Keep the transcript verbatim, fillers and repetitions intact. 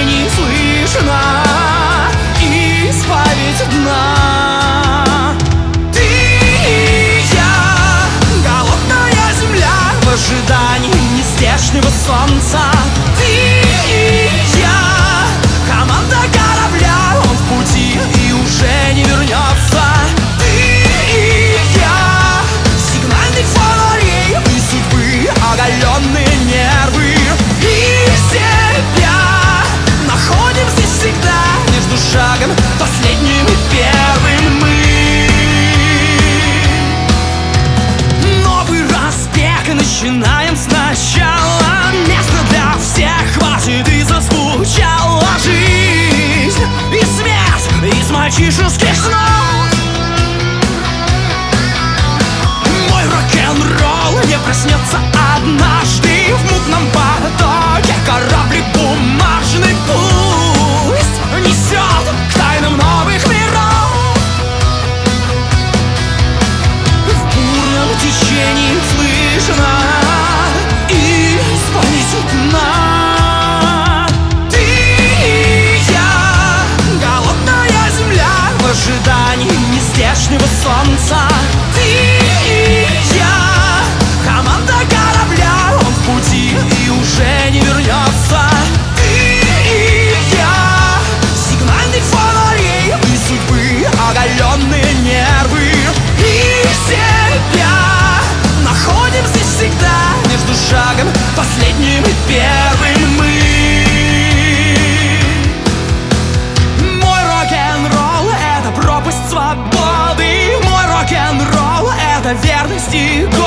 течений слышно исповедь дна. Ты и я, голодная земля в ожидании нездешнего солнца. Ты и я, команда корабля, он в пути и уже не вернется. Ты и я, сигнальных фонарей и судьбы оголенные нервы. И себя находим здесь всегда, между шагом последним и первым мы. Новый разбег, начинаем сначала. Место для всех хватит и зазвучала жизнь и смерть из мальчишеских снов. Мой рок-н-ролл не проснется однажды в мутном потоке. Кораблик бумажный пусть несет к тайнам новых миров. В бурном течении слышно исповедь дна. Ты и я, голодная земля в ожидании нездешнего солнца. Ты и я, команда корабля, он в пути и уже не вернется. Ты и я, сигнальных фонарей и судьбы оголенные нервы. И себя находим здесь всегда, между шагом последним и первым мы. Мой рок-н-ролл — это пропасть свободы. Мой рок-н-ролл — это верность и